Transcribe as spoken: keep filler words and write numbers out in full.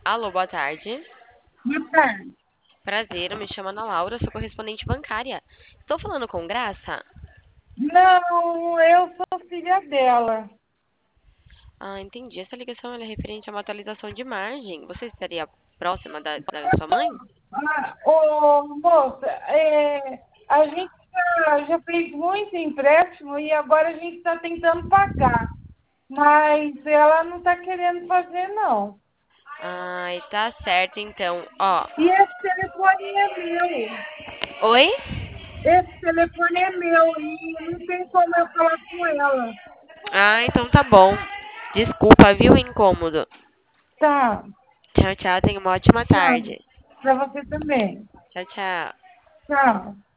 Alô, boa tarde. Boa tarde. Prazer, eu me chamo Ana Laura, sou correspondente bancária. Estou falando com Graça? Não, eu sou filha dela. Ah, entendi. Essa ligação ela é referente a uma atualização de margem. Você estaria próxima da, da sua mãe? Ah, ô, moça, é, a gente já, já fez muito empréstimo e agora a gente está tentando pagar. Mas ela não está querendo fazer, não. Ai, tá certo então. Ó, E esse telefone é meu. oi? Esse telefone é meu e não tem como eu falar com ela. Ah, então tá bom. Desculpa, viu, o incômodo. Tá, Tchau, tchau. Tenha uma ótima tchau. tarde. Para você também. Tchau, tchau. Tchau.